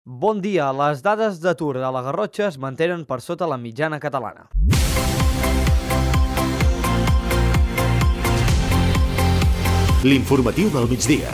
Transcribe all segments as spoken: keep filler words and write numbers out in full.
Bon dia, les dades d'atur de la Garrotxa es mantenen per sota la mitjana catalana. L'informatiu del migdia.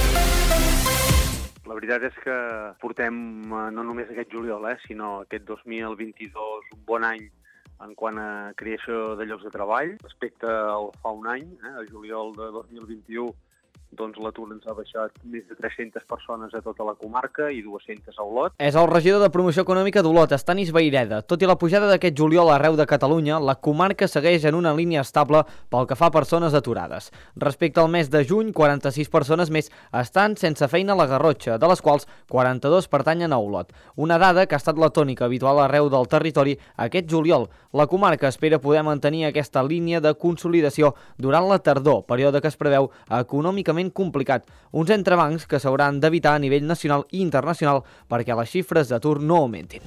La veritat és que portem no només aquest juliol, eh, sinó aquest dos mil vint-i-dos un bon any en quant a creació de llocs de treball. Respecte al fa un any, eh, a juliol de dos mil vint-i-u, doncs l'atur ens ha baixat més de tres-centes persones a tota la comarca i dues-centes a Olot. És el regidor de Promoció Econòmica d'Olot, Estanis Vayreda. Tot i la pujada d'aquest juliol arreu de Catalunya, la comarca segueix en una línia estable pel que fa a persones aturades. Respecte al mes de juny, quaranta-sis persones més estan sense feina a la Garrotxa, de les quals quaranta-dos pertanyen a Olot. Una dada que ha estat la tònica habitual arreu del territori aquest juliol. La comarca espera poder mantenir aquesta línia de consolidació durant la tardor, període que es preveu econòmicament complicat, uns entrebancs que s'hauran d'evitar a nivell nacional i internacional perquè les xifres d'atur no augmentin.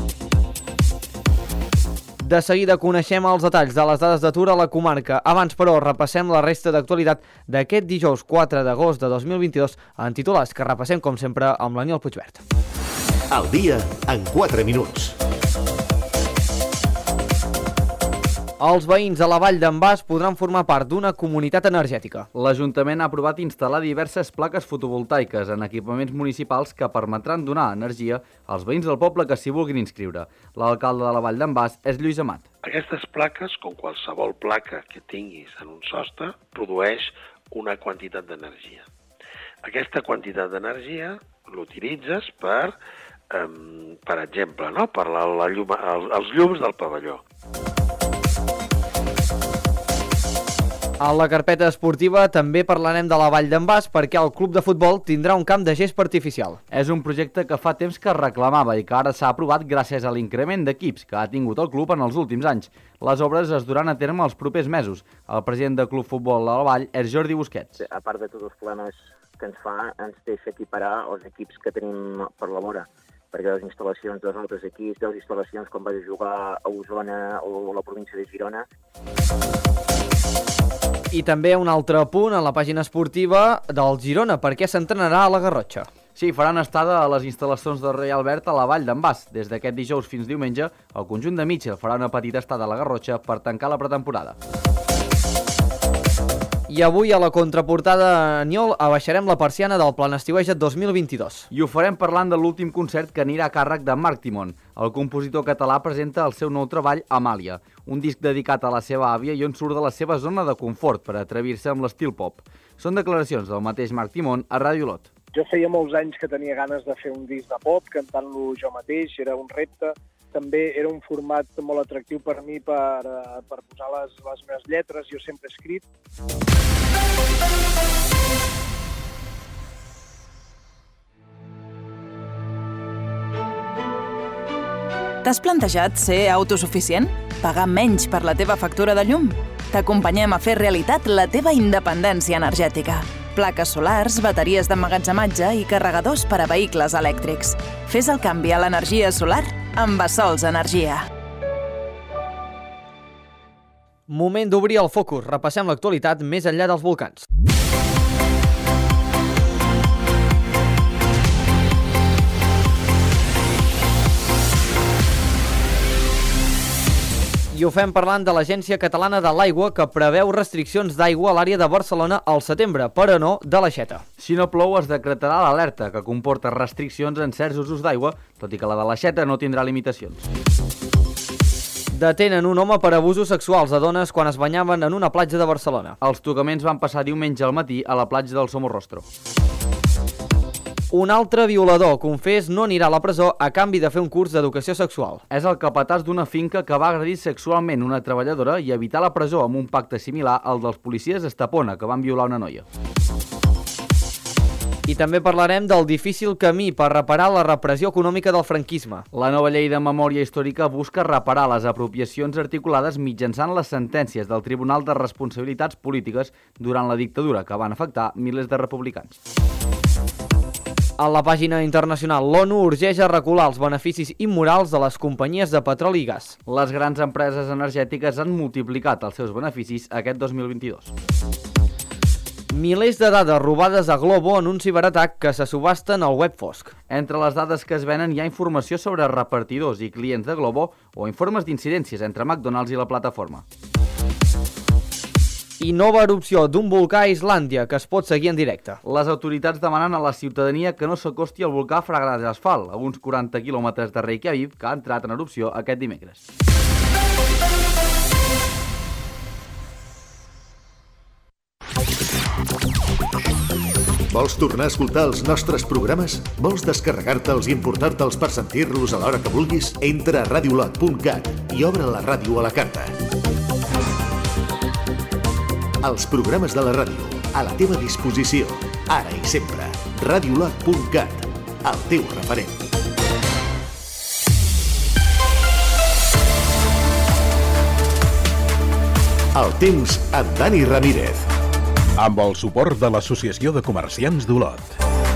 De seguida coneixem els detalls de les dades d'atur a la comarca. Abans, però, repassem la resta d'actualitat d'aquest dijous quatre d'agost de dos mil vint-i-dos en titulars que repassem, com sempre, amb l'Aniol Puigvert. El dia en quatre minuts. Els veïns a la Vall d'en Bas podran formar part d'una comunitat energètica. L'Ajuntament ha aprovat instal·lar diverses plaques fotovoltaiques en equipaments municipals que permetran donar energia als veïns del poble que s'hi vulguin inscriure. L'alcalde de la Vall d'en Bas és Lluís Amat. Aquestes plaques, com qualsevol placa que tinguis en un sostre, produeix una quantitat d'energia. Aquesta quantitat d'energia l'utilitzes per, eh, per exemple, no? per la, la llum, els, els llums del pavelló. A la carpeta esportiva també parlarem de la Vall d'en Bas perquè el club de futbol tindrà un camp de gespa artificial. És un projecte que fa temps que reclamava i que ara s'ha aprovat gràcies a l'increment d'equips que ha tingut el club en els últims anys. Les obres es duran a terme els propers mesos. El president del Club Futbol de la Vall és Jordi Busquets. A part de tots els problemes que ens fa, ens deixa equiparar els equips que tenim per la vora, perquè les instal·lacions dels altres equips, les instal·lacions com vaig jugar a Osona o a la província de Girona. I també un altre punt a la pàgina esportiva del Girona, perquè s'entrenarà a la Garrotxa. Sí, faran estada a les instal·lacions del Rei Albert a la Vall d'en Bas. Des d'aquest dijous fins diumenge, el conjunt de Mitchell farà una petita estada a la Garrotxa per tancar la pretemporada. I avui a la contraportada, Aniol, abaixarem la persiana del Plan Estiueja't dos mil vint-i-dos. I ho farem parlant de l'últim concert que anirà a càrrec de Marc Timon. El compositor català presenta el seu nou treball, Amàlia, un disc dedicat a la seva àvia i on surt de la seva zona de confort per atrevir-se amb l'estil pop. Són declaracions del mateix Marc Timon a Ràdio Olot. Jo feia molts anys que tenia ganes de fer un disc de pop, cantant-lo jo mateix, era un repte. També era un format molt atractiu per mi per, per posar les, les meves lletres, jo sempre he escrit. T'has plantejat ser autosuficient? Pagar menys per la teva factura de llum? T'acompanyem a fer realitat la teva independència energètica. Plaques solars, bateries d'emmagatzematge i carregadors per a vehicles elèctrics. Fes el canvi a l'energia solar amb Bassols Energia. Moment d'obrir el focus. Repassem l'actualitat més enllà dels volcans. I ho fem parlant de l'Agència Catalana de l'Aigua, que preveu restriccions d'aigua a l'àrea de Barcelona al setembre, però no de l'Aixeta. Si no plou, es decretarà l'alerta, que comporta restriccions en certs usos d'aigua, tot i que la de l'Aixeta no tindrà limitacions. Detenen un home per abusos sexuals a dones quan es banyaven en una platja de Barcelona. Els tocaments van passar diumenge al matí a la platja del Somorrostro. Un altre violador confés no anirà a la presó a canvi de fer un curs d'educació sexual. És el capatàs d'una finca que va agredir sexualment una treballadora i evitar la presó amb un pacte similar al dels policies d'Estepona, que van violar una noia. I també parlarem del difícil camí per reparar la repressió econòmica del franquisme. La nova llei de memòria històrica busca reparar les apropiacions articulades mitjançant les sentències del Tribunal de Responsabilitats Polítiques durant la dictadura, que van afectar milers de republicans. A la pàgina internacional, l'ONU urgeix a recular els beneficis immorals de les companyies de petroli i gas. Les grans empreses energètiques han multiplicat els seus beneficis aquest dos mil vint-i-dos. Milers de dades robades a Globo en un ciberatac que se subhasten al web fosc. Entre les dades que es venen hi ha informació sobre repartidors i clients de Globo o informes d'incidències entre McDonald's i la plataforma. I nova erupció d'un volcà a Islàndia que es pot seguir en directe. Les autoritats demanen a la ciutadania que no s'acosti al volcà Fragras Asfalt, a uns quaranta quilòmetres de Reykjavik, que ha entrat en erupció aquest dimecres. Vols tornar a escoltar els nostres programes? Vols descarregar-te'ls i importar-te'ls per sentir-los a l'hora que vulguis? Entra a radiolot punt cat i obre la ràdio a la carta. Els programes de la ràdio, a la teva disposició, ara i sempre. radiolot punt cat, el teu referent. El temps amb Dani Ramírez. Amb el suport de l'Associació de Comerciants d'Olot.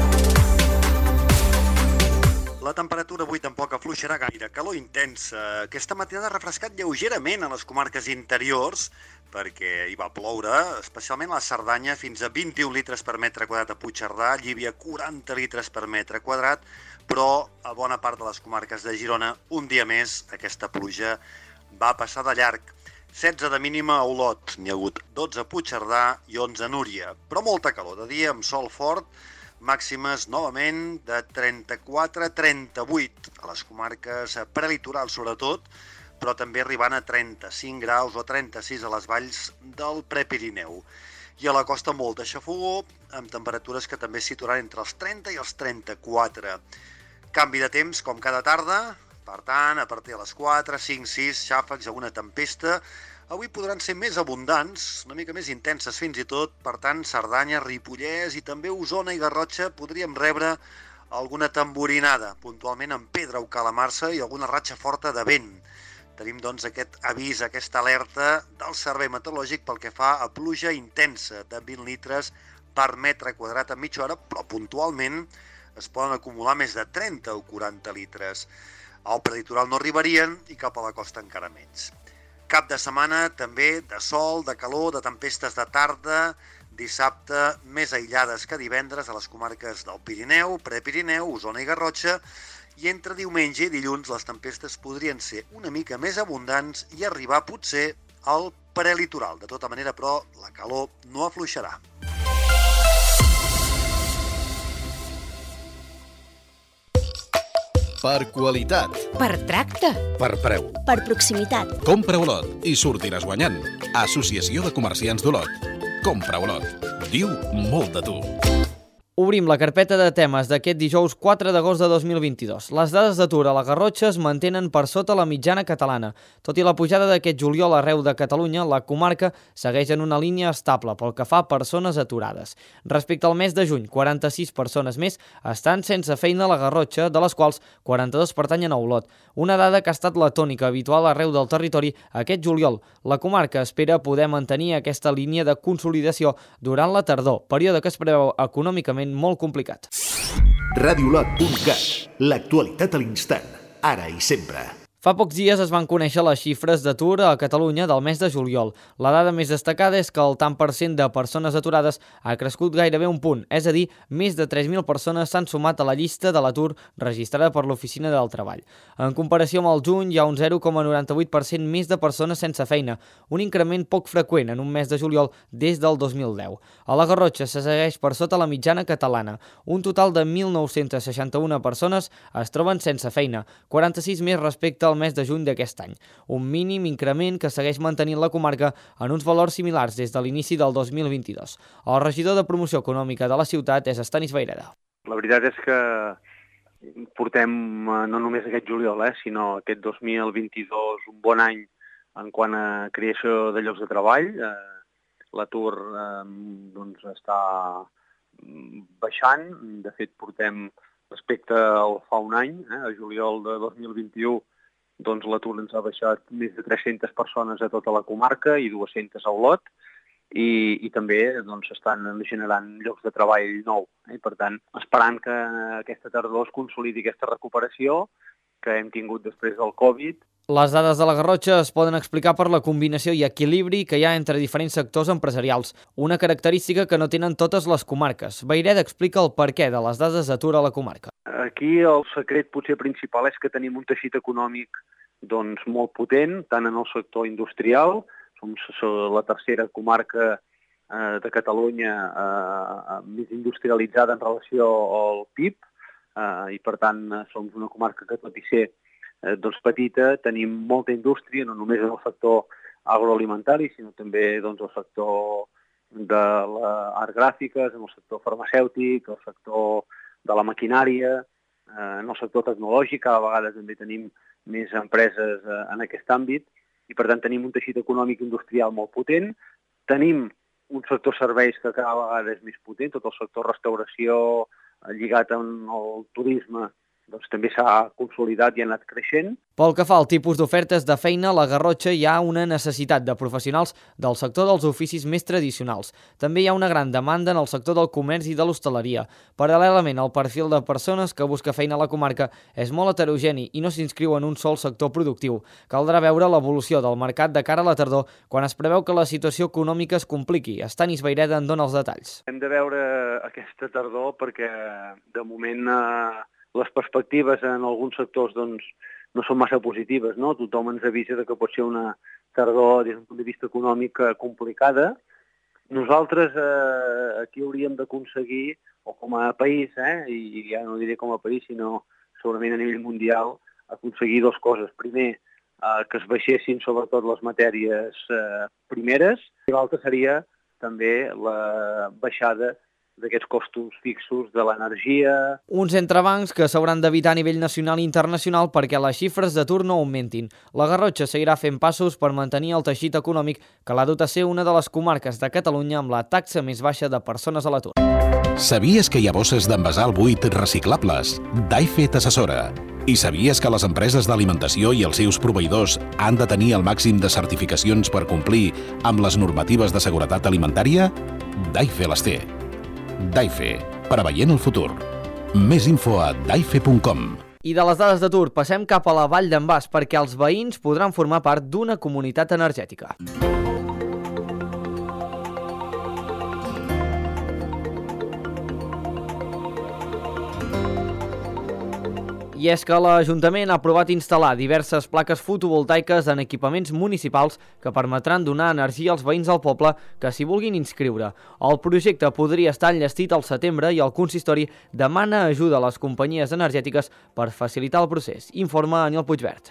La temperatura avui tampoc afluixarà gaire, calor intensa. Aquesta matinada ha refrescat lleugerament a les comarques interiors, perquè hi va ploure, especialment a la Cerdanya, fins a vint-i-un litres per metre quadrat a Puigcerdà, Llívia quaranta litres per metre quadrat, però a bona part de les comarques de Girona, un dia més, aquesta pluja va passar de llarg. setze de mínima a Olot, n'hi ha hagut dotze a Puigcerdà i onze a Núria, però molta calor de dia amb sol fort, màximes novament de trenta-quatre a trenta-vuit a les comarques prelitorals sobretot, però també arribant a trenta-cinc graus o trenta-sis a les valls del Prepirineu. I a la costa molt de xafogó, amb temperatures que també es situaran entre els trenta i els trenta-quatre. Canvi de temps com cada tarda, per tant, a partir de les quatre, cinc, sis, xàfecs, alguna tempesta. Avui podran ser més abundants, una mica més intenses fins i tot, per tant, Cerdanya, Ripollès i també Osona i Garrotxa podríem rebre alguna tamborinada, puntualment amb pedra o calamarsa i alguna ratxa forta de vent. Tenim, doncs, aquest avís, aquesta alerta del Servei Meteorològic pel que fa a pluja intensa de vint litres per metre quadrat en mitja hora, però puntualment es poden acumular més de trenta o quaranta litres. Al prelitoral no arribarien i cap a la costa encara menys. Cap de setmana també de sol, de calor, de tempestes de tarda, dissabte més aïllades que divendres a les comarques del Pirineu, Prepirineu, Osona i Garrotxa, i entre diumenge i dilluns les tempestes podrien ser una mica més abundants i arribar potser al prelitoral. De tota manera, però, la calor no afluixarà. Per qualitat. Per tracte. Per preu. Per proximitat. Compra Olot i sortiràs guanyant. Associació de Comerciants d'Olot. Compra Olot. Diu molt de tu. Obrim la carpeta de temes d'aquest dijous quatre d'agost de dos mil vint-i-dos. Les dades d'atur a la Garrotxa es mantenen per sota la mitjana catalana. Tot i la pujada d'aquest juliol arreu de Catalunya, la comarca segueix en una línia estable pel que fa a persones aturades. Respecte al mes de juny, quaranta-sis persones més estan sense feina a la Garrotxa, de les quals quaranta-dos pertanyen a Olot. Una dada que ha estat la tònica habitual arreu del territori aquest juliol. La comarca espera poder mantenir aquesta línia de consolidació durant la tardor, període que es preveu econòmicament molt complicat. radiolot punt cat, l'actualitat a l'instant, ara i sempre. Fa pocs dies es van conèixer les xifres d'atur a Catalunya del mes de juliol. La dada més destacada és que el tant per cent de persones aturades ha crescut gairebé un punt, és a dir, més de tres mil persones s'han sumat a la llista de l'atur registrada per l'Oficina del Treball. En comparació amb el juny, hi ha un zero coma noranta-vuit per cent més de persones sense feina, un increment poc freqüent en un mes de juliol des del dos mil deu. A la Garrotxa se segueix per sota la mitjana catalana. Un total de mil nou-cents seixanta-una persones es troben sense feina, quaranta-sis més respecte al mes de juny d'aquest any. Un mínim increment que segueix mantenint la comarca en uns valors similars des de l'inici del dos mil vint-i-dos. El regidor de Promoció Econòmica de la ciutat és Estanis Vayreda. La veritat és que portem no només aquest juliol, eh, sinó aquest dos mil vint-i-dos un bon any en quant a creació de llocs de treball. Eh, l'atur eh, doncs està baixant. De fet, portem respecte al fa un any, eh, a juliol de dos mil vint-i-u, doncs l'atur ens ha baixat més de tres-centes persones a tota la comarca i dues-centes a Olot, i, i també doncs, estan generant llocs de treball nou. Eh? Per tant, esperant que aquesta tardor es consolidi aquesta recuperació que hem tingut després del Covid Les dades de la Garrotxa es poden explicar per la combinació i equilibri que hi ha entre diferents sectors empresarials, una característica que no tenen totes les comarques. Vayreda explica el perquè de les dades d'atur a la comarca. Aquí el secret potser principal és que tenim un teixit econòmic doncs, molt potent, tant en el sector industrial, som la tercera comarca eh, de Catalunya eh, més industrialitzada en relació al P I B, eh, i per tant som una comarca que tot i ser eh, doncs, petita, tenim molta indústria, no només en el sector agroalimentari, sinó també doncs, el sector de l'art gràfiques, en el sector farmacèutic, el sector de la maquinària, eh, en el sector tecnològic, cada vegada també tenim més empreses eh, en aquest àmbit, i per tant tenim un teixit econòmic industrial molt potent, tenim un sector serveis que cada vegada és més potent, tot el sector restauració eh, lligat al turisme doncs també s'ha consolidat i ha anat creixent. Pel que fa al tipus d'ofertes de feina, a la Garrotxa hi ha una necessitat de professionals del sector dels oficis més tradicionals. També hi ha una gran demanda en el sector del comerç i de l'hostaleria. Paral·lelament, el perfil de persones que busca feina a la comarca és molt heterogeni i no s'inscriu en un sol sector productiu. Caldrà veure l'evolució del mercat de cara a la tardor quan es preveu que la situació econòmica es compliqui. Estanis Vayreda en dona els detalls. Hem de veure aquesta tardor perquè, de moment, eh, les perspectives en alguns sectors doncs, no són massa positives, no? Tothom ens avisa que pot ser una tardor des d'un punt de vista econòmic complicada. Nosaltres eh, aquí hauríem d'aconseguir, o com a país, eh, i ja no diré com a país, sinó segurament a nivell mundial, aconseguir dues coses. Primer, eh, que es baixessin sobretot les matèries eh, primeres, i l'altra seria també la baixada d'aquests costos fixos de l'energia. Uns entrebancs que s'hauran d'evitar a nivell nacional i internacional perquè les xifres d'atur no augmentin. La Garrotxa seguirà fent passos per mantenir el teixit econòmic que l'ha dut a ser una de les comarques de Catalunya amb la taxa més baixa de persones a l'atur. Sabies que hi ha bosses d'envasar al buit reciclables? Daife t'assessora. I sabies que les empreses d'alimentació i els seus proveïdors han de tenir el màxim de certificacions per complir amb les normatives de seguretat alimentària? Daife les té. Daife, preveient el futur. Més info a daife punt com. I de les dades d'atur passem cap a la Vall d'en Bas perquè els veïns podran formar part d'una comunitat energètica. I és que l'Ajuntament ha aprovat instal·lar diverses plaques fotovoltaiques en equipaments municipals que permetran donar energia als veïns del poble que s'hi vulguin inscriure. El projecte podria estar enllestit al setembre i el consistori demana ajuda a les companyies energètiques per facilitar el procés. Informa Aniol Puigvert.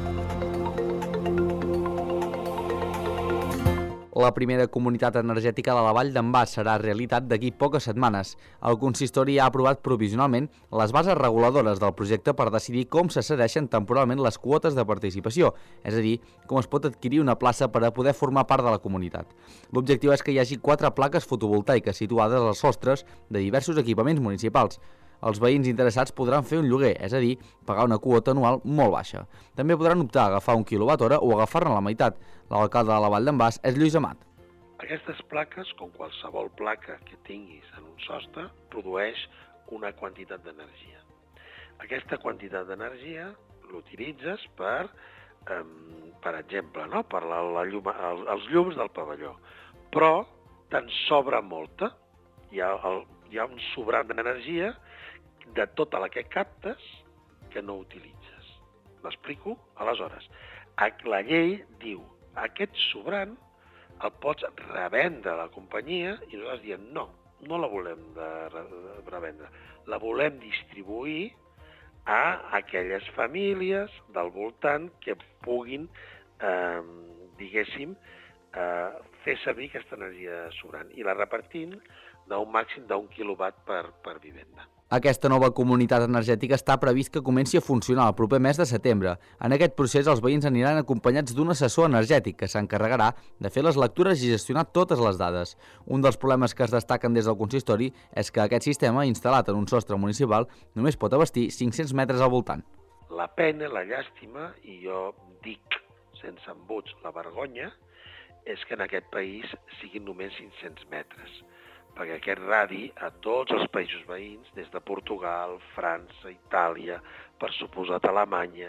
La primera comunitat energètica de la Vall d'en Bas serà realitat d'aquí poques setmanes. El consistori ha aprovat provisionalment les bases reguladores del projecte per decidir com se cedeixen temporalment les quotes de participació, és a dir, com es pot adquirir una plaça per a poder formar part de la comunitat. L'objectiu és que hi hagi quatre plaques fotovoltaiques situades als sostres de diversos equipaments municipals. Els veïns interessats podran fer un lloguer, és a dir, pagar una quota anual molt baixa. També podran optar a agafar un quilowatt hora o agafar-ne la meitat. L'alcalde de la Vall d'en Bas és Lluís Amat. Aquestes plaques, com qualsevol placa que tinguis en un sostre, produeix una quantitat d'energia. Aquesta quantitat d'energia l'utilitzes per, eh, per exemple, no? per la, la llum, el, els llums del pavelló. Però te'n sobra molta. Hi ha, el, hi ha un sobrant d'energia de tota la que captes que no utilitzes. M'explico? Aleshores, la llei diu aquest sobrant el pots revendre a la companyia i nosaltres diem no, no la volem de revendre, la volem distribuir a aquelles famílies del voltant que puguin, eh, diguéssim, eh, fer servir aquesta energia sobrant i la repartim d'un màxim d'un quilowatt per, per vivenda. Aquesta nova comunitat energètica està previst que comenci a funcionar el proper mes de setembre. En aquest procés, els veïns aniran acompanyats d'un assessor energètic que s'encarregarà de fer les lectures i gestionar totes les dades. Un dels problemes que es destaquen des del consistori és que aquest sistema, instal·lat en un sostre municipal, només pot abastir cinc-cents metres al voltant. La pena, la llàstima, i jo dic sense embuts la vergonya, és que en aquest país siguin només cinc-cents metres. Perquè aquest radi a tots els països veïns, des de Portugal, França, Itàlia, per suposat Alemanya,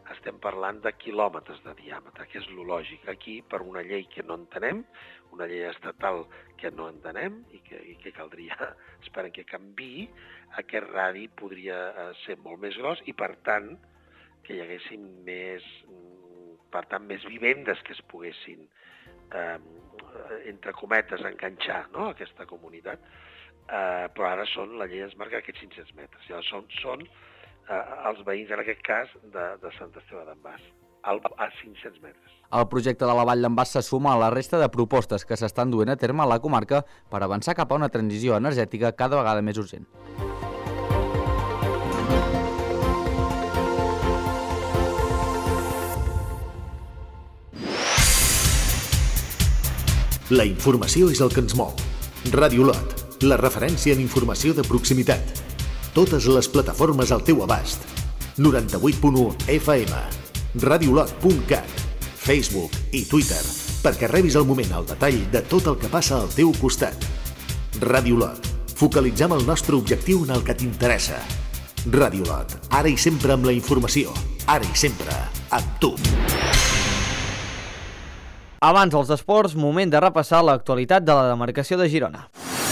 estem parlant de quilòmetres de diàmetre, que és lo lògic. Aquí, per una llei que no entenem, una llei estatal que no entenem i que, i que caldria, esperen que canviï, aquest radi podria ser molt més gros i, per tant, que hi haguessin més, per tant, més vivendes que es poguessin, eh, entre cometes, enganxar, no?, a aquesta comunitat. Eh, però ara són, la llei ens marca aquests cinc-cents metres. Llavors són, són eh, els veïns, en aquest cas, de, de Sant Esteve d'en Bas, a cinc-cents metres. El projecte de la Vall d'en Bas se suma a la resta de propostes que s'estan duent a terme a la comarca per avançar cap a una transició energètica cada vegada més urgent. La informació és el que ens mou. Ràdio Lot, la referència en informació de proximitat. Totes les plataformes al teu abast. noranta-vuit punt u F M, radiolot punt cat, Facebook i Twitter, perquè rebis al moment el detall de tot el que passa al teu costat. Ràdio Lot, focalitzem el nostre objectiu en el que t'interessa. Ràdio Lot, ara i sempre amb la informació, ara i sempre amb tu. Abans dels esports, moment de repassar l'actualitat de la demarcació de Girona.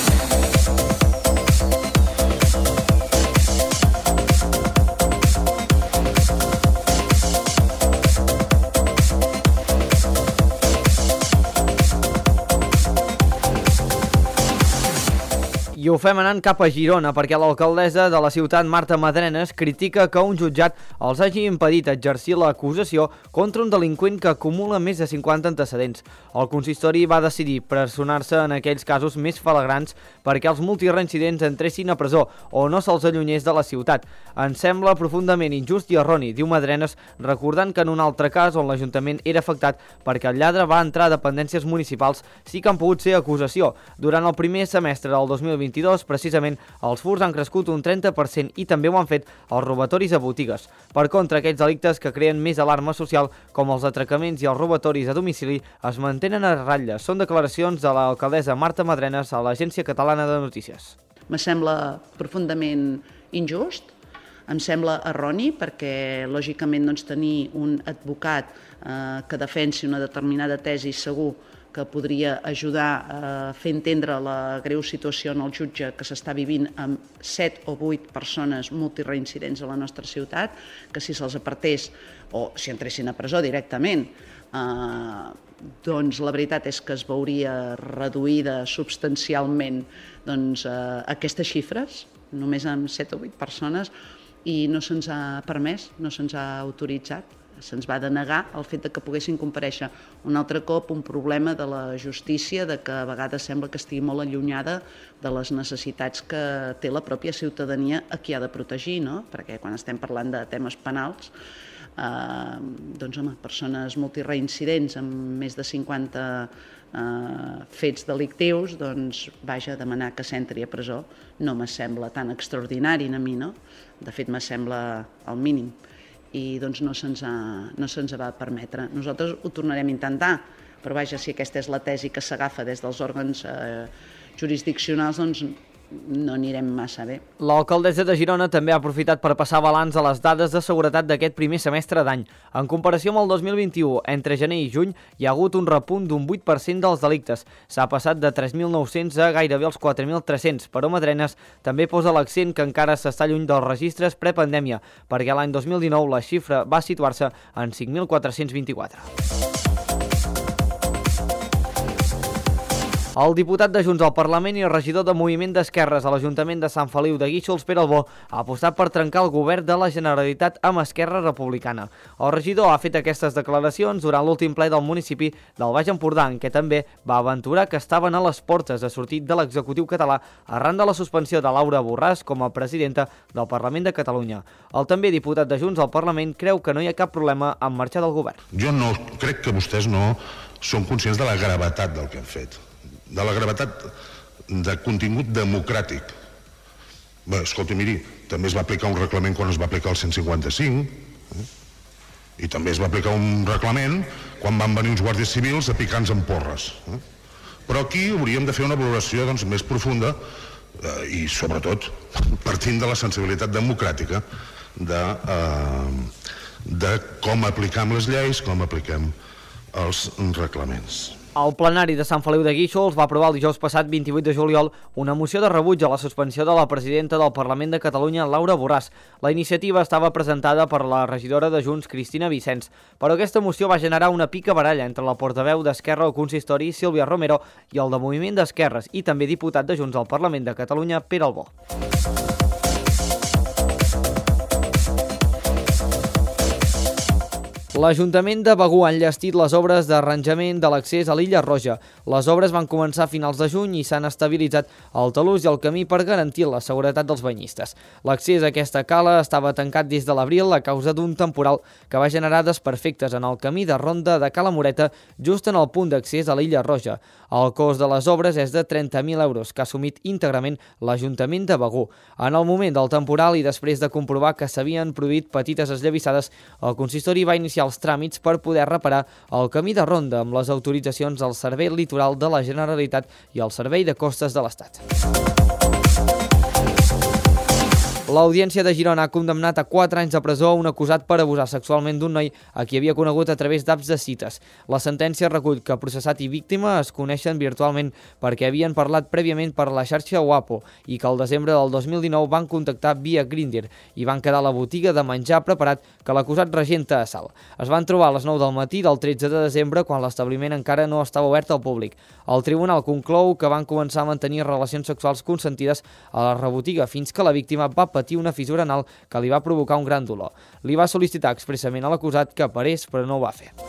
I ho fem anant cap a Girona, perquè l'alcaldessa de la ciutat, Marta Madrenas, critica que un jutjat els hagi impedit exercir l'acusació contra un delinqüent que acumula més de cinquanta antecedents. El consistori va decidir personar-se en aquells casos més flagrants perquè els multireincidents entressin a presó o no se'ls allunyés de la ciutat. Ens sembla profundament injust i erroni, diu Madrenas, recordant que en un altre cas on l'Ajuntament era afectat perquè el lladre va entrar a dependències municipals sí que han pogut ser acusació. Durant el primer semestre del dos mil vint-i-dos, precisament, els furts han crescut un trenta per cent i també ho han fet els robatoris a botigues. Per contra, aquells delictes que creen més alarma social, com els atracaments i els robatoris a domicili, es mantenen a ratlla. Són declaracions de l'alcaldessa Marta Madrenas a l'Agència Catalana de Notícies. Me sembla profundament injust, em sembla erroni, perquè lògicament doncs, tenir un advocat eh, que defensi una determinada tesi segur que podria ajudar a fer entendre la greu situació en el jutge que s'està vivint amb set o vuit persones multireincidents a la nostra ciutat, que si se'ls apartés o si entressin a presó directament, eh, doncs la veritat és que es veuria reduïda substancialment doncs, eh, aquestes xifres, només amb set o vuit persones, i no se'ns ha permès, no se'ns ha autoritzat. Se'ns va denegar el fet de que poguessin comparèixer un altre cop un problema de la justícia, de que a vegades sembla que estigui molt allunyada de les necessitats que té la pròpia ciutadania a qui ha de protegir, no? Perquè quan estem parlant de temes penals, eh, doncs, home, persones multireincidents amb més de cinquanta eh, fets delictius, doncs, vaja, demanar que s'entri a presó no me sembla tan extraordinari a mi, no? De fet, me sembla el mínim. I doncs no se'ns no se'ns va permetre. Nosaltres ho tornarem a intentar, però vaja, si aquesta és la tesi que s'agafa des dels òrgans eh, jurisdiccionals, doncs no anirem massa bé. L'alcaldessa de Girona també ha aprofitat per passar balanç a les dades de seguretat d'aquest primer semestre d'any. En comparació amb el dos mil vint-i-u, entre gener i juny, hi ha hagut un repunt d'un vuit per cent dels delictes. S'ha passat de tres mil nou-cents a gairebé els quatre mil tres-cents, però Madrenas també posa l'accent que encara s'està lluny dels registres prepandèmia, perquè l'any dos mil dinou la xifra va situar-se en cinc mil quatre-cents vint-i-quatre. El diputat de Junts al Parlament i el regidor de Moviment d'Esquerres a l'Ajuntament de Sant Feliu de Guíxols, Pere Albó, ha apostat per trencar el govern de la Generalitat amb Esquerra Republicana. El regidor ha fet aquestes declaracions durant l'últim ple del municipi del Baix Empordà, en què també va aventurar que estaven a les portes de sortir de l'executiu català arran de la suspensió de Laura Borràs com a presidenta del Parlament de Catalunya. El també diputat de Junts al Parlament creu que no hi ha cap problema en marxar del govern. Jo no crec que vostès no són conscients de la gravetat del que han fet, de la gravetat de contingut democràtic. Bé, escolta, miri, també es va aplicar un reglament quan es va aplicar el cent cinquanta-cinc, eh? I també es va aplicar un reglament quan van venir uns guàrdies civils a picar-nos amb porres. Eh? Però aquí hauríem de fer una valoració doncs, més profunda eh, i, sobretot, partint de la sensibilitat democràtica de, eh, de com apliquem les lleis, com apliquem els reglaments. El plenari de Sant Feliu de Guíxols va aprovar el dijous passat vint-i-vuit de juliol una moció de rebuig a la suspensió de la presidenta del Parlament de Catalunya, Laura Borràs. La iniciativa estava presentada per la regidora de Junts, Cristina Vicens, però aquesta moció va generar una pica baralla entre la portaveu d'Esquerra al consistori, Sílvia Romero, i el de Moviment d'Esquerres i també diputat de Junts al Parlament de Catalunya, Pere Albó. L'Ajuntament de Begur ha enllestit les obres d'arranjament de l'accés a l'Illa Roja. Les obres van començar a finals de juny i s'han estabilitzat el talús i el camí per garantir la seguretat dels banyistes. L'accés a aquesta cala estava tancat des de l'abril a causa d'un temporal que va generar desperfectes en el camí de ronda de Cala Moreta just en el punt d'accés a l'Illa Roja. El cost de les obres és de trenta mil euros que ha assumit íntegrament l'Ajuntament de Begur. En el moment del temporal i després de comprovar que s'havien produït petites esllavissades, el consistori va iniciar els tràmits per poder reparar el camí de ronda amb les autoritzacions del Servei Litoral de la Generalitat i el Servei de Costes de l'Estat. L'Audiència de Girona ha condemnat a quatre anys de presó a un acusat per abusar sexualment d'un noi a qui havia conegut a través d'apps de cites. La sentència recull que processat i víctima es coneixen virtualment perquè havien parlat prèviament per la xarxa Guapo i que al desembre del dos mil dinou van contactar via Grindr i van quedar a la botiga de menjar preparat que l'acusat regenta a Salt. Es van trobar a les nou del matí del tretze de desembre quan l'establiment encara no estava obert al públic. El tribunal conclou que van començar a mantenir relacions sexuals consentides a la rebotiga fins que la víctima va patir una fissura anal que li va provocar un gran dolor. Li va sol·licitar expressament a l'acusat que parés, però no ho va fer.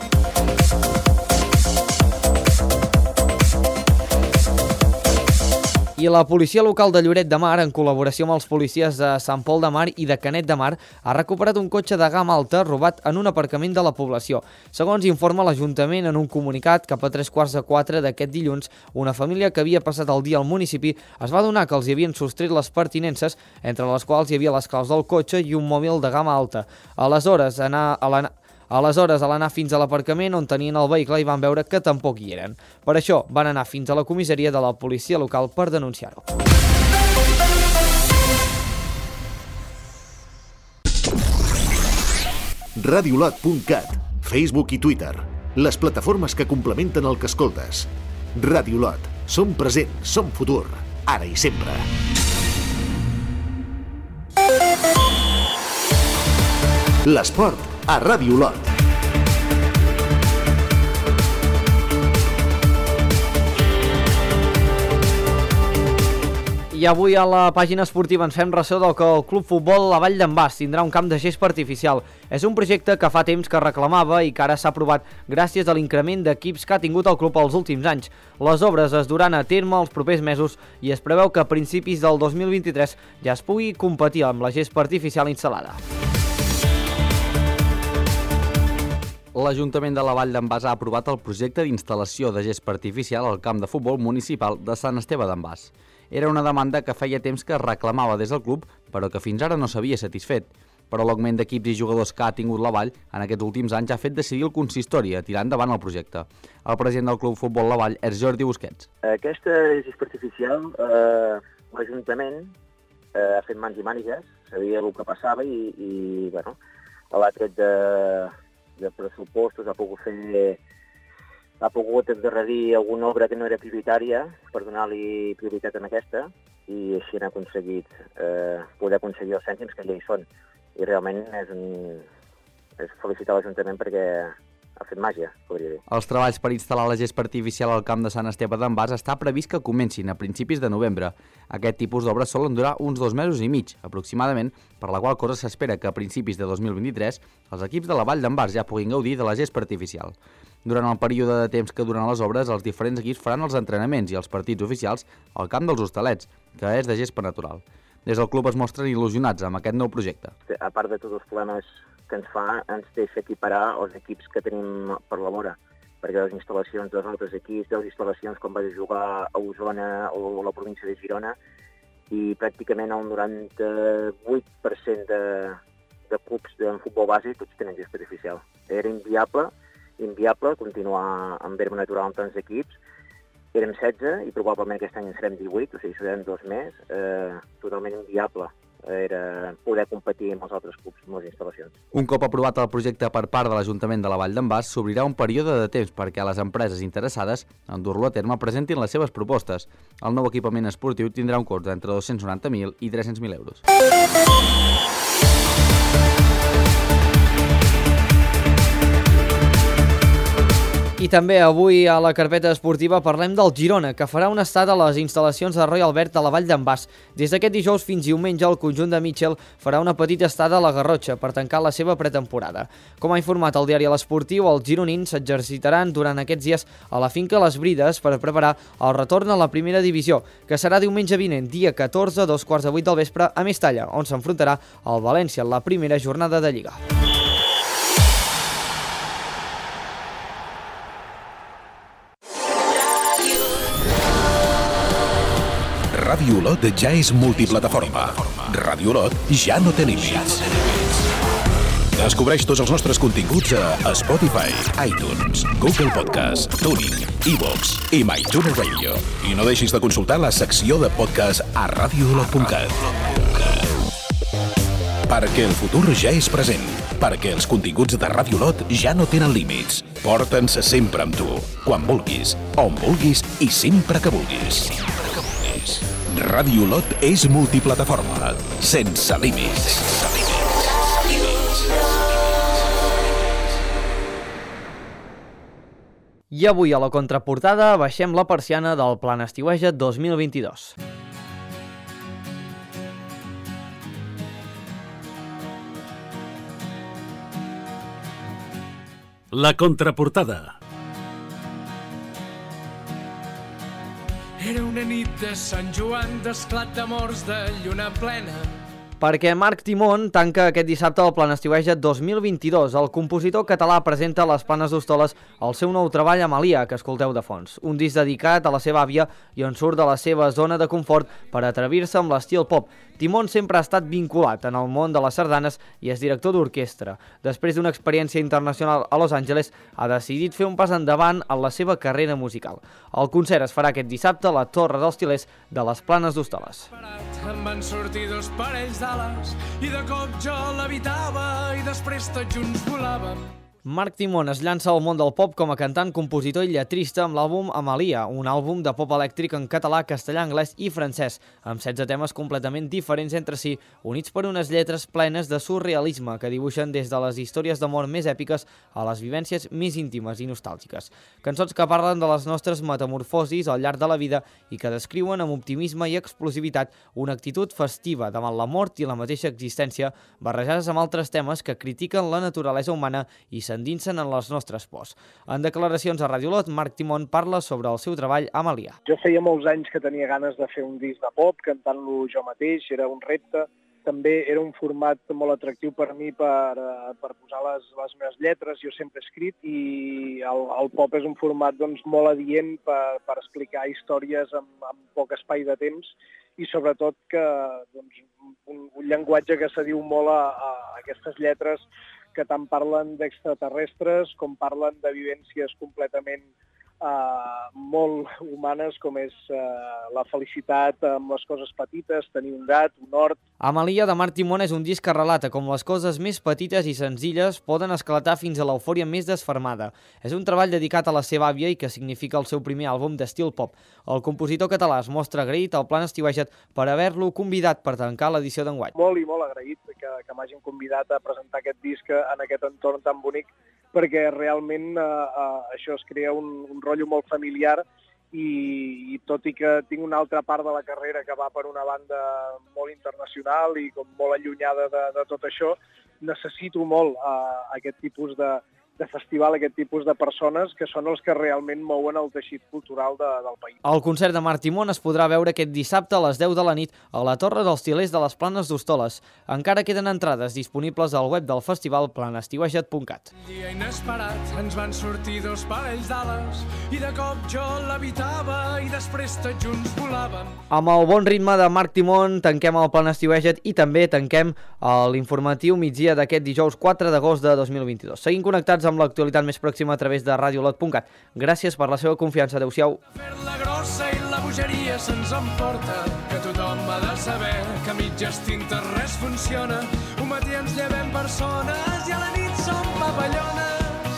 I la policia local de Lloret de Mar, en col·laboració amb els policies de Sant Pol de Mar i de Canet de Mar, ha recuperat un cotxe de gamma alta robat en un aparcament de la població. Segons informa l'Ajuntament en un comunicat, cap a tres quarts de quatre d'aquest dilluns, una família que havia passat el dia al municipi es va adonar que els hi havien sostret les pertinences, entre les quals hi havia les claus del cotxe i un mòbil de gamma alta. Aleshores, anar a la... Aleshores, a l'anar fins a l'aparcament on tenien el vehicle hi van veure que tampoc hi eren. Per això, van anar fins a la comissaria de la policia local per denunciar-ho. radiolot punt cat, Facebook i Twitter, les plataformes que complementen el que escoltes. Radiolot, som present, som futur, ara i sempre. L'esport a Radiolot. I avui a la pàgina esportiva ens fem ressò del que el Club Futbol La Vall d'en Bas tindrà un camp de gespa artificial. És un projecte que fa temps que reclamava i que ara s'ha aprovat gràcies a l'increment d'equips que ha tingut el club els últims anys. Les obres es duran a terme els propers mesos i es preveu que a principis del dos mil vint-i-tres ja es pugui competir amb la gespa artificial instal·lada. L'Ajuntament de la Vall d'en Bas ha aprovat el projecte d'instal·lació de gespa artificial al camp de futbol municipal de Sant Esteve d'en Bas. Era una demanda que feia temps que reclamava des del club, però que fins ara no s'havia satisfet. Però l'augment d'equips i jugadors que ha tingut la Vall en aquests últims anys ha fet decidir el consistori a tirar endavant el projecte. El president del Club Futbol La Vall és Jordi Busquets. Aquesta gespa artificial, eh, l'Ajuntament eh, ha fet mans i mànigues, sabia el que passava i, i bueno, l'ha tret de, de pressupostos, ha pogut fer... ha pogut endarrerir alguna obra que no era prioritària per donar-li prioritat en aquesta i així han aconseguit eh, poder aconseguir els cèntims que ja hi són. I realment és, un, és felicitar l'Ajuntament perquè ha fet màgia, podria dir. Els treballs per instal·lar la gespa artificial al camp de Sant Esteve d'en Bas està previst que comencin a principis de novembre. Aquest tipus d'obres solen durar uns dos mesos i mig, aproximadament, per la qual cosa s'espera que a principis de dos mil vint-i-tres els equips de la Vall d'en Bas ja puguin gaudir de la gespa artificial. Durant el període de temps que duren les obres, els diferents equips faran els entrenaments i els partits oficials al camp dels Hostalets, que és de gespa natural. Des del club es mostren il·lusionats amb aquest nou projecte. A part de tots els problemes que ens fa, ens deixa equiparar els equips que tenim per la vora, perquè les instal·lacions dels altres equips, les instal·lacions com vaig jugar a Osona o a la província de Girona, i pràcticament el noranta-vuit per cent de, de clubs de futbol base tots tenen gespa artificial. Era inviable inviable continuar amb herba natural amb tants equips. Érem setze i probablement aquest any en serem divuit, o sigui, serem dos més, eh, totalment inviable era poder competir amb els altres clubs, amb les instal·lacions. Un cop aprovat el projecte per part de l'Ajuntament de la Vall d'en Bas, s'obrirà un període de temps perquè les empreses interessades en dur-lo a terme presentin les seves propostes. El nou equipament esportiu tindrà un cost d'entre dos-cents noranta mil i tres-cents mil euros. I també avui a la carpeta esportiva parlem del Girona, que farà un estat a les instal·lacions de Roy Albert de la Vall d'en Bas. Des d'aquest dijous fins diumenge el conjunt de Mitchell farà una petita estada a la Garrotxa per tancar la seva pretemporada. Com ha informat el diari L'Esportiu, els gironins s'exercitaran durant aquests dies a la finca Les Brides per preparar el retorn a la primera divisió, que serà diumenge vinent, dia catorze, a dos quarts de vuit del vespre, a Mestalla, on s'enfrontarà el València en la primera jornada de Lliga. Ràdio Olot ja és multiplataforma. Ràdio Olot ja no té límits. Descobreix tots els nostres continguts a Spotify, iTunes, Google Podcast, TuneIn, iVoox i MyTuner Radio. I no deixis de consultar la secció de podcast a radio olot punt cat. Perquè el futur ja és present. Perquè els continguts de Ràdio Olot ja no tenen límits. Porta'ns sempre amb tu, quan vulguis, on vulguis i sempre que vulguis. Ràdio Olot és multiplataforma, sense límits. I avui a la contraportada baixem la persiana del Plan Estiueja dos mil vint-i-dos. La contraportada. Era una nit de Sant Joan, d'esclat de morts de lluna plena. Perquè Marc Timón tanca aquest dissabte el Plan Estiueja dos mil vint-i-dos. El compositor català presenta a les Planes d'Hostoles el seu nou treball Amalia, que escolteu de fons. Un disc dedicat a la seva àvia i on surt de la seva zona de confort per atrevir-se amb l'estil pop. Timón sempre ha estat vinculat en el món de les sardanes i és director d'orquestra. Després d'una experiència internacional a Los Angeles, ha decidit fer un pas endavant en la seva carrera musical. El concert es farà aquest dissabte a la Torre dels Til·lers de les Planes d'Hostoles. Em van sortir dos parells d'ales i de cop jo l'evitava i després tots junts volàvem. Marc Timón es llança al món del pop com a cantant, compositor i lletrista amb l'àlbum Amalia, un àlbum de pop elèctric en català, castellà, anglès i francès, amb setze temes completament diferents entre si, units per unes lletres plenes de surrealisme que dibuixen des de les històries d'amor més èpiques a les vivències més íntimes i nostàlgiques. Cançons que parlen de les nostres metamorfosis al llarg de la vida i que descriuen amb optimisme i explosivitat una actitud festiva davant la mort i la mateixa existència, barrejades amb altres temes que critiquen la naturalesa humana i s'endinsen en les nostres pors. En declaracions a Ràdio Olot, Marc Timón parla sobre el seu treball Amalia. Jo feia molts anys que tenia ganes de fer un disc de pop, cantant-lo jo mateix, era un repte. També era un format molt atractiu per mi per, per posar les, les meves lletres, jo sempre he escrit, i el, el pop és un format doncs, molt adient per, per explicar històries en, en poc espai de temps i sobretot que doncs, un, un llenguatge que s'adiu molt a, a aquestes lletres que tant parlen d'extraterrestres com parlen de vivències completament Uh, molt humanes, com és uh, la felicitat amb les coses petites, tenir un gat, un hort. Amalia de Marc Timón és un disc que relata com les coses més petites i senzilles poden esclatar fins a l'eufòria més desfermada. És un treball dedicat a la seva àvia i que significa el seu primer àlbum d'estil pop. El compositor català es mostra agraït al Plan Estiueja per haver-lo convidat per tancar l'edició d'enguany. Molt i molt agraït que, que m'hagin convidat a presentar aquest disc en aquest entorn tan bonic, perquè realment uh, uh, això es crea un, un rotllo molt familiar i, i tot i que tinc una altra part de la carrera que va per una banda molt internacional i com molt allunyada de, de tot això, necessito molt uh, aquest tipus de, de festival, aquest tipus de persones que són els que realment mouen el teixit cultural de, del país. El concert de Marc Timón es podrà veure aquest dissabte a les deu de la nit a la Torre dels Til·lers de les Planes d'Hostoles. Encara queden entrades disponibles al web del festival plan estiuejat punt cat. Un dia inesperat ens van sortir dos parells d'ales i de cop jo l'evitava i després tots junts volàvem. Amb el bon ritme de Marc Timón tanquem el Plan Estiuejat i també tanquem l'informatiu migdia d'aquest dijous quatre d'agost de dos mil vint-i-dos. Seguim connectats amb l'actualitat més pròxima a través de radio olot punt cat. Gràcies per la seva confiança. Adéu-siau. Fer-la grossa i la bogeria se'ns emporta, que tothom ha de saber que a mitges tintes res funciona. Un matí ens llevem persones i a la nit som papallones.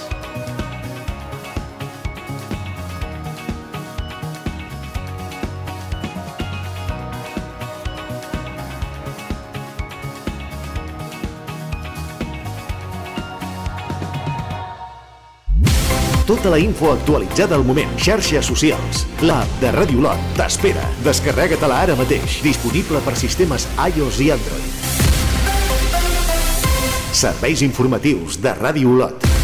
Tota la info actualitzada al moment. Xarxes socials. L'app de Ràdio Lot t'espera. Descarrega-te-la ara mateix. Disponible per sistemes iOS i Android. Serveis informatius de Ràdio Lot.